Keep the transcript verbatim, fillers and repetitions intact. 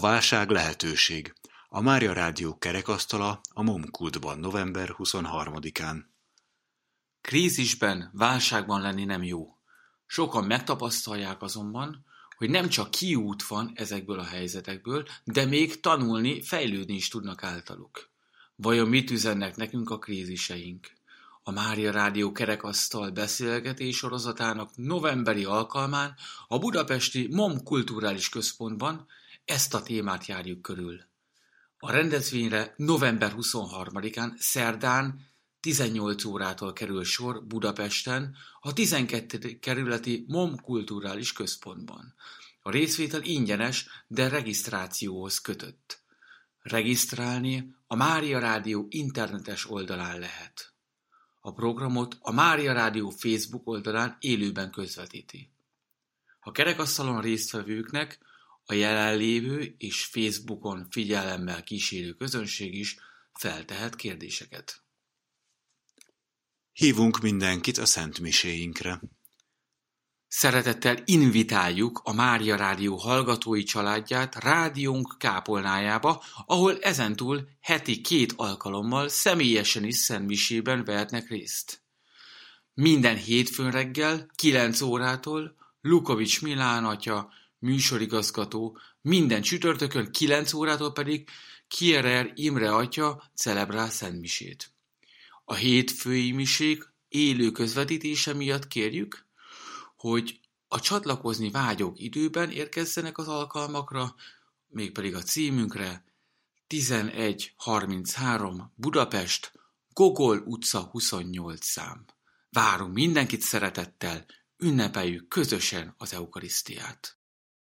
válság lehetőség. A Mária Rádió kerekasztala a Momkultban november huszonharmadikán. Krízisben, válságban lenni nem jó. Sokan megtapasztalják azonban, hogy nem csak kiút van ezekből a helyzetekből, de még tanulni, fejlődni is tudnak általuk. Vajon mit üzennek nekünk a kríziseink? A Mária Rádió kerekasztal beszélgetés sorozatának novemberi alkalmán a budapesti MOM Kulturális Központban ezt a témát járjuk körül. A rendezvényre november huszonharmadikán szerdán tizennyolc órától kerül sor Budapesten a tizenkettedik kerületi MOM Kulturális Központban. A részvétel ingyenes, de regisztrációhoz kötött. Regisztrálni a Mária Rádió internetes oldalán lehet. A programot a Mária Rádió Facebook oldalán élőben közvetíti. A kerekasztalon résztvevőknek a jelenlévő és Facebookon figyelemmel kísérő közönség is feltehet kérdéseket. Hívunk mindenkit a szentmiséinkre. Szeretettel invitáljuk a Mária Rádió hallgatói családját rádiónk kápolnájába, ahol ezentúl heti két alkalommal személyesen is szentmisében vehetnek részt. Minden hétfőn reggel kilenc órától Lukovics Milán atya, műsorigazgató, minden csütörtökön kilenc órától pedig Kierer Imre atya celebrál szentmisét. A hétfői misék élő közvetítése miatt kérjük, hogy a csatlakozni vágyók időben érkezzenek az alkalmakra, mégpedig a címünkre tizenegy harminchárom Budapest, Gogol utca huszonnyolc szám. Várunk mindenkit szeretettel, ünnepeljük közösen az eukarisztiát.